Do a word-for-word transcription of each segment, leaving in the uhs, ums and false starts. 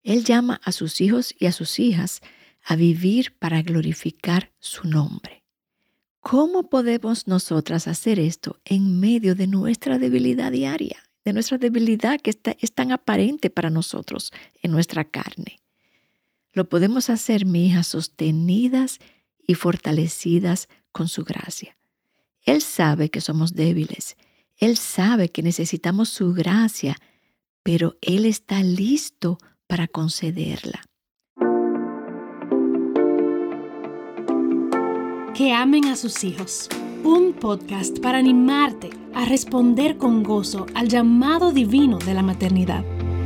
Él llama a sus hijos y a sus hijas a vivir para glorificar su nombre. ¿Cómo podemos nosotras hacer esto en medio de nuestra debilidad diaria? De nuestra debilidad que está, es tan aparente para nosotros en nuestra carne. Lo podemos hacer, mi hija, sostenidas y fortalecidas con su gracia. Él sabe que somos débiles. Él sabe que necesitamos su gracia, pero Él está listo para concederla. Que amen a sus hijos. Un podcast para animarte a responder con gozo al llamado divino de la maternidad.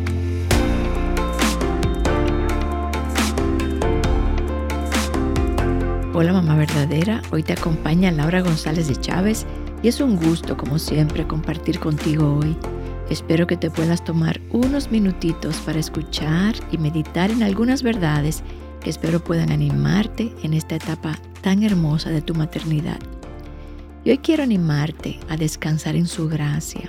Hola mamá verdadera, hoy te acompaña Laura González de Chávez y es un gusto como siempre compartir contigo hoy. Espero que te puedas tomar unos minutitos para escuchar y meditar en algunas verdades que espero puedan animarte en esta etapa tan hermosa de tu maternidad. Y hoy quiero animarte a descansar en su gracia.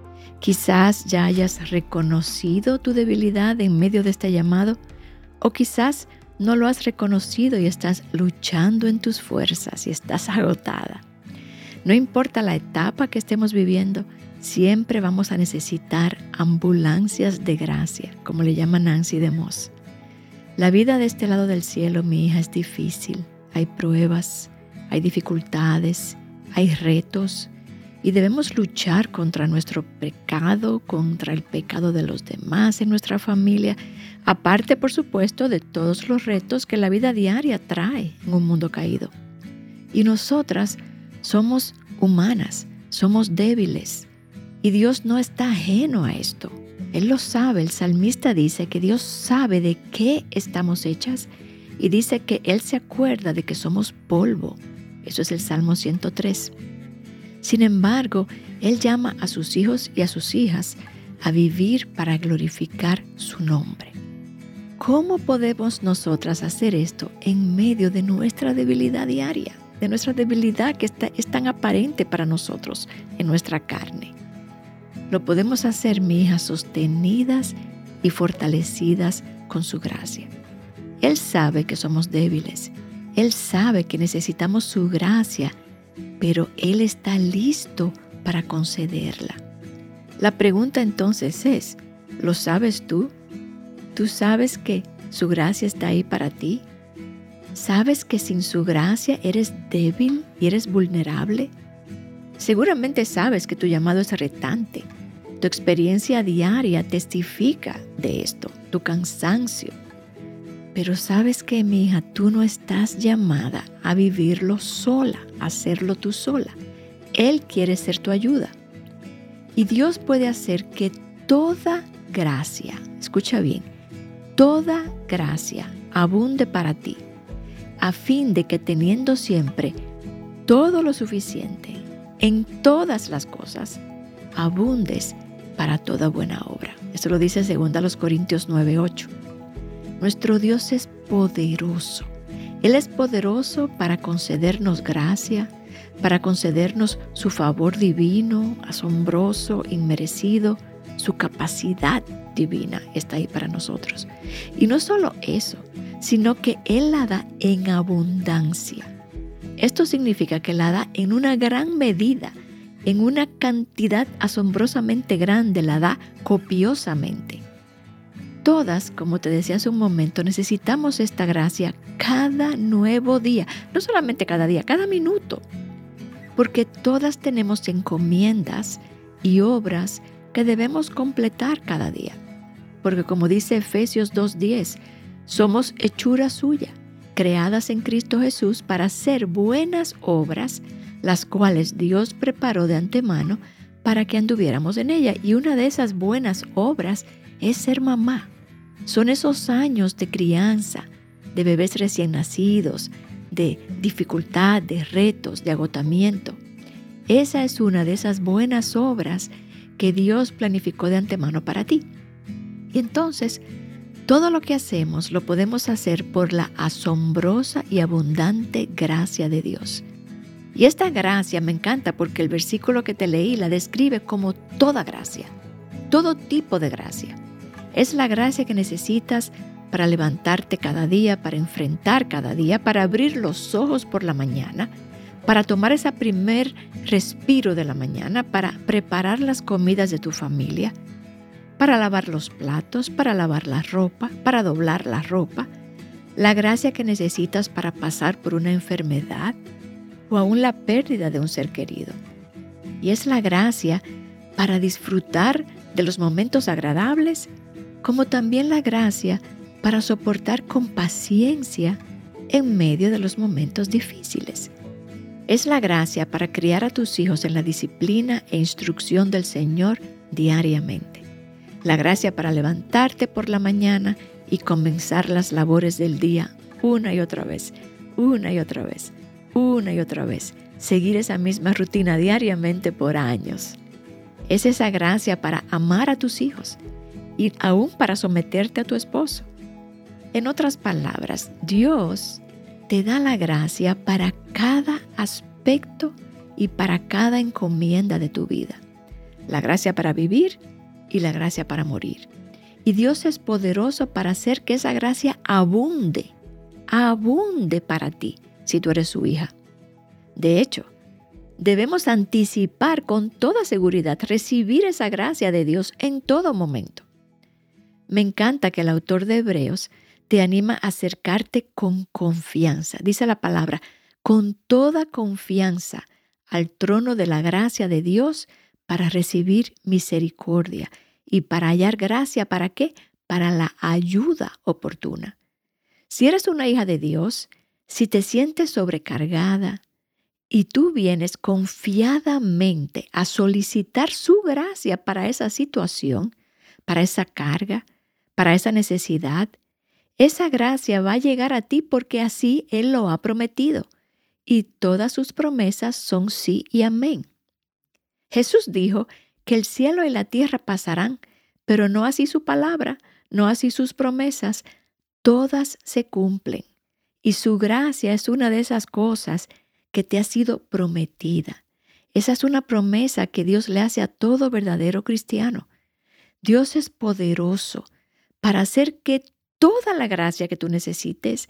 Quizás ya hayas reconocido tu debilidad en medio de este llamado, o quizás no lo has reconocido y estás luchando en tus fuerzas y estás agotada. No importa la etapa que estemos viviendo, siempre vamos a necesitar ambulancias de gracia, como le llama Nancy DeMoss. La vida de este lado del cielo, mi hija, es difícil. Hay pruebas, hay dificultades, hay retos y debemos luchar contra nuestro pecado, contra el pecado de los demás en nuestra familia, aparte, por supuesto, de todos los retos que la vida diaria trae en un mundo caído. Y nosotras somos humanas, somos débiles y Dios no está ajeno a esto. Él lo sabe. El salmista dice que Dios sabe de qué estamos hechas y dice que Él se acuerda de que somos polvo. Eso es el Salmo ciento tres. Sin embargo, Él llama a sus hijos y a sus hijas a vivir para glorificar su nombre. ¿Cómo podemos nosotras hacer esto en medio de nuestra debilidad diaria? De nuestra debilidad que está, es tan aparente para nosotros en nuestra carne. Lo podemos hacer, mi hija, sostenidas y fortalecidas con su gracia. Él sabe que somos débiles. Él sabe que necesitamos su gracia, pero Él está listo para concederla. La pregunta entonces es, ¿lo sabes tú? ¿Tú sabes que su gracia está ahí para ti? ¿Sabes que sin su gracia eres débil y eres vulnerable? Seguramente sabes que tu llamado es retante. Tu experiencia diaria testifica de esto, tu cansancio. Pero sabes que, mi hija, tú no estás llamada a vivirlo sola, a hacerlo tú sola. Él quiere ser tu ayuda. Y Dios puede hacer que toda gracia, escucha bien, toda gracia abunde para ti, a fin de que teniendo siempre todo lo suficiente en todas las cosas, abundes para toda buena obra. Eso lo dice dos Corintios nueve ocho. Nuestro Dios es poderoso. Él es poderoso para concedernos gracia, para concedernos su favor divino, asombroso, inmerecido. Su capacidad divina está ahí para nosotros. Y no solo eso, sino que Él la da en abundancia. Esto significa que la da en una gran medida, en una cantidad asombrosamente grande, la da copiosamente. Todas, como te decía hace un momento, necesitamos esta gracia cada nuevo día, no solamente cada día, cada minuto, porque todas tenemos encomiendas y obras que debemos completar cada día. Porque como dice Efesios dos diez, somos hechura suya, creadas en Cristo Jesús para hacer buenas obras, las cuales Dios preparó de antemano para que anduviéramos en ella. Y una de esas buenas obras es ser mamá. Son esos años de crianza, de bebés recién nacidos, de dificultad, de retos, de agotamiento. Esa es una de esas buenas obras que Dios planificó de antemano para ti. Y entonces, todo lo que hacemos lo podemos hacer por la asombrosa y abundante gracia de Dios. Y esta gracia me encanta porque el versículo que te leí la describe como toda gracia, todo tipo de gracia. Es la gracia que necesitas para levantarte cada día, para enfrentar cada día, para abrir los ojos por la mañana, para tomar ese primer respiro de la mañana, para preparar las comidas de tu familia, para lavar los platos, para lavar la ropa, para doblar la ropa. La gracia que necesitas para pasar por una enfermedad o aún la pérdida de un ser querido. Y es la gracia para disfrutar de los momentos agradables, como también la gracia para soportar con paciencia en medio de los momentos difíciles. Es la gracia para criar a tus hijos en la disciplina e instrucción del Señor diariamente. La gracia para levantarte por la mañana y comenzar las labores del día una y otra vez, una y otra vez, una y otra vez. Seguir esa misma rutina diariamente por años. Es esa gracia para amar a tus hijos y aún para someterte a tu esposo. En otras palabras, Dios te da la gracia para cada aspecto y para cada encomienda de tu vida. La gracia para vivir y la gracia para morir. Y Dios es poderoso para hacer que esa gracia abunde, abunde para ti, si tú eres su hija. De hecho, debemos anticipar con toda seguridad recibir esa gracia de Dios en todo momento. Me encanta que el autor de Hebreos te anima a acercarte con confianza. Dice la palabra, con toda confianza al trono de la gracia de Dios para recibir misericordia y para hallar gracia. ¿Para qué? Para la ayuda oportuna. Si eres una hija de Dios, si te sientes sobrecargada y tú vienes confiadamente a solicitar su gracia para esa situación, para esa carga, para esa necesidad, esa gracia va a llegar a ti porque así Él lo ha prometido. Y todas sus promesas son sí y amén. Jesús dijo que el cielo y la tierra pasarán, pero no así su palabra, no así sus promesas. Todas se cumplen. Y su gracia es una de esas cosas que te ha sido prometida. Esa es una promesa que Dios le hace a todo verdadero cristiano. Dios es poderoso para hacer que toda la gracia que tú necesites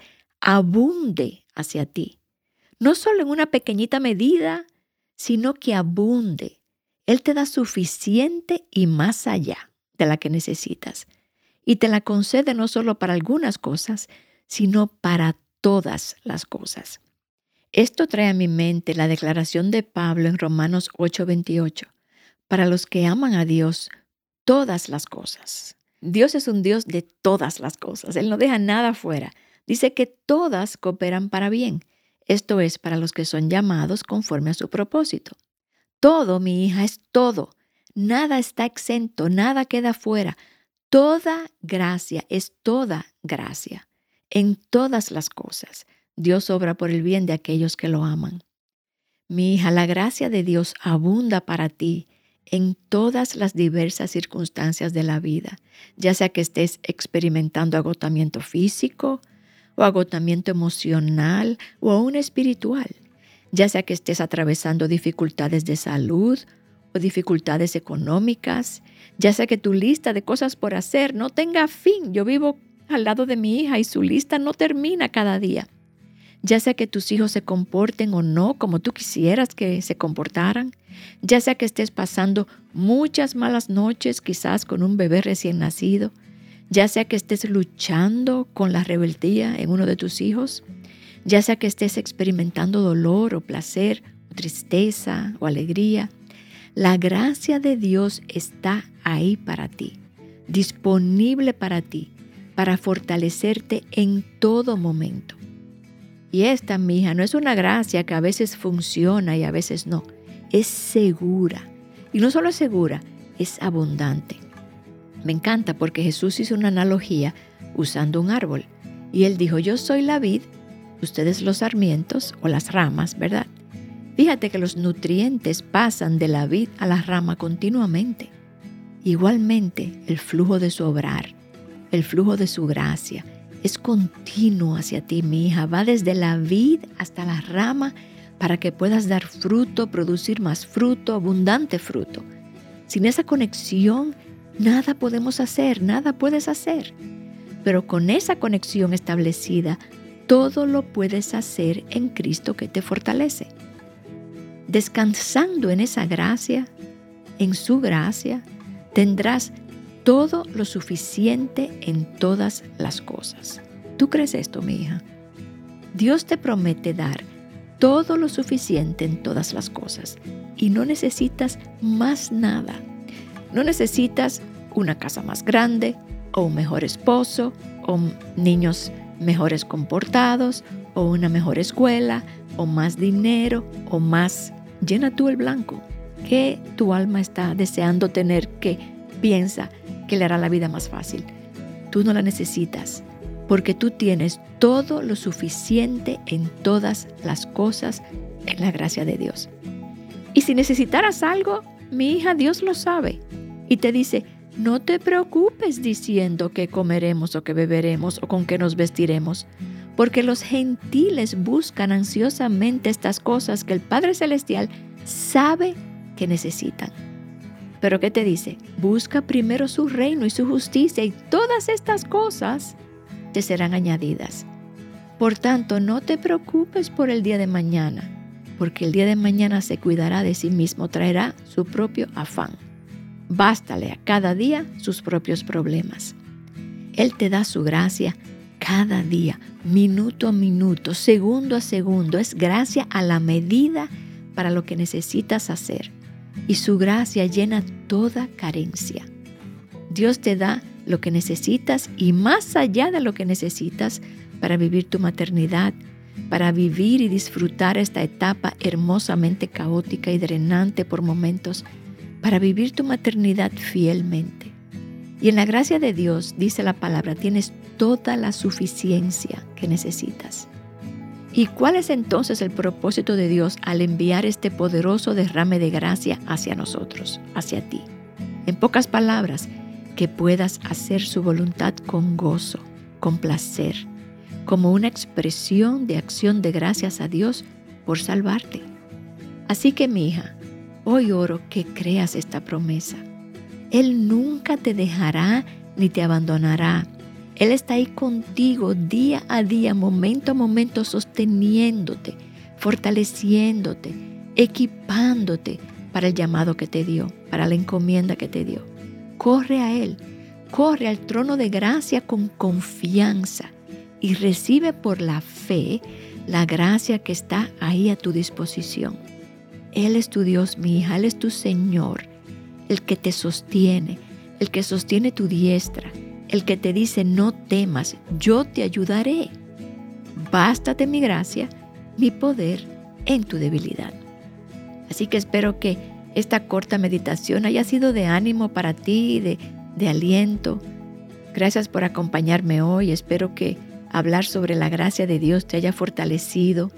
abunde hacia ti. No solo en una pequeñita medida, sino que abunde. Él te da suficiente y más allá de la que necesitas. Y te la concede no solo para algunas cosas, sino para todas las cosas. Esto trae a mi mente la declaración de Pablo en Romanos ocho veintiocho. Para los que aman a Dios, todas las cosas. Dios es un Dios de todas las cosas. Él no deja nada fuera. Dice que todas cooperan para bien. Esto es para los que son llamados conforme a su propósito. Todo, mi hija, es todo. Nada está exento, nada queda fuera. Toda gracia es toda gracia. En todas las cosas, Dios obra por el bien de aquellos que lo aman. Mi hija, la gracia de Dios abunda para ti en todas las diversas circunstancias de la vida, ya sea que estés experimentando agotamiento físico o agotamiento emocional o aún espiritual, ya sea que estés atravesando dificultades de salud o dificultades económicas, ya sea que tu lista de cosas por hacer no tenga fin. Yo vivo al lado de mi hija y su lista no termina cada día. Ya sea que tus hijos se comporten o no como tú quisieras que se comportaran, ya sea que estés pasando muchas malas noches quizás con un bebé recién nacido, ya sea que estés luchando con la rebeldía en uno de tus hijos, ya sea que estés experimentando dolor o placer, o tristeza o alegría, la gracia de Dios está ahí para ti, disponible para ti, para fortalecerte en todo momento. Y esta, mi hija, no es una gracia que a veces funciona y a veces no. Es segura. Y no solo es segura, es abundante. Me encanta porque Jesús hizo una analogía usando un árbol. Y Él dijo, yo soy la vid, ustedes los sarmientos o las ramas, ¿verdad? Fíjate que los nutrientes pasan de la vid a la rama continuamente. Igualmente, el flujo de su obrar, el flujo de su gracia, es continuo hacia ti, mi hija. Va desde la vid hasta la rama para que puedas dar fruto, producir más fruto, abundante fruto. Sin esa conexión nada podemos hacer, nada puedes hacer. Pero con esa conexión establecida, todo lo puedes hacer en Cristo que te fortalece. Descansando en esa gracia, en su gracia, tendrás todo lo suficiente en todas las cosas. ¿Tú crees esto, mi hija? Dios te promete dar todo lo suficiente en todas las cosas y no necesitas más nada. No necesitas una casa más grande o un mejor esposo o niños mejores comportados o una mejor escuela o más dinero o más. Llena tú el blanco que tu alma está deseando tener, que piensa que le hará la vida más fácil. Tú no la necesitas porque tú tienes todo lo suficiente en todas las cosas en la gracia de Dios. Y si necesitaras algo, mi hija, Dios lo sabe y te dice, no te preocupes diciendo qué comeremos o qué beberemos o con qué nos vestiremos, porque los gentiles buscan ansiosamente estas cosas que el Padre Celestial sabe que necesitan. Pero ¿qué te dice? Busca primero su reino y su justicia y todas estas cosas te serán añadidas. Por tanto, no te preocupes por el día de mañana, porque el día de mañana se cuidará de sí mismo, traerá su propio afán. Bástale a cada día sus propios problemas. Él te da su gracia cada día, minuto a minuto, segundo a segundo. Es gracia a la medida para lo que necesitas hacer. Y su gracia llena toda carencia. Dios te da lo que necesitas y más allá de lo que necesitas para vivir tu maternidad, para vivir y disfrutar esta etapa hermosamente caótica y drenante por momentos, para vivir tu maternidad fielmente. Y en la gracia de Dios, dice la palabra, tienes toda la suficiencia que necesitas. ¿Y cuál es entonces el propósito de Dios al enviar este poderoso derrame de gracia hacia nosotros, hacia ti? En pocas palabras, que puedas hacer su voluntad con gozo, con placer, como una expresión de acción de gracias a Dios por salvarte. Así que, mi hija, hoy oro que creas esta promesa. Él nunca te dejará ni te abandonará. Él está ahí contigo día a día, momento a momento, sosteniéndote, fortaleciéndote, equipándote para el llamado que te dio, para la encomienda que te dio. Corre a Él, corre al trono de gracia con confianza y recibe por la fe la gracia que está ahí a tu disposición. Él es tu Dios, mi hija, Él es tu Señor, el que te sostiene, el que sostiene tu diestra, el que te dice no temas, yo te ayudaré. Bástate mi gracia, mi poder en tu debilidad. Así que espero que esta corta meditación haya sido de ánimo para ti, de, de aliento. Gracias por acompañarme hoy. Espero que hablar sobre la gracia de Dios te haya fortalecido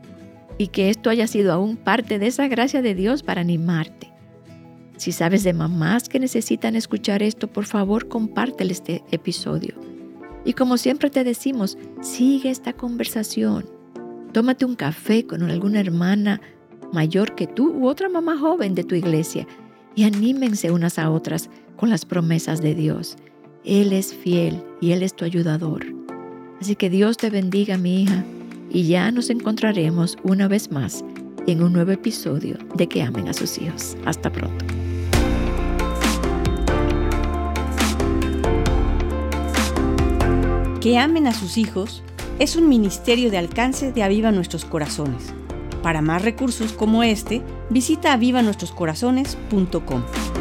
y que esto haya sido aún parte de esa gracia de Dios para animarte. Si sabes de mamás que necesitan escuchar esto, por favor, compártele este episodio. Y como siempre te decimos, sigue esta conversación. Tómate un café con alguna hermana mayor que tú u otra mamá joven de tu iglesia y anímense unas a otras con las promesas de Dios. Él es fiel y Él es tu ayudador. Así que Dios te bendiga, mi hija, y ya nos encontraremos una vez más en un nuevo episodio de Que Amen a Sus Hijos. Hasta pronto. Que Amen a Sus Hijos es un ministerio de alcance de Aviva Nuestros Corazones. Para más recursos como este, visita aviva nuestros corazones punto com.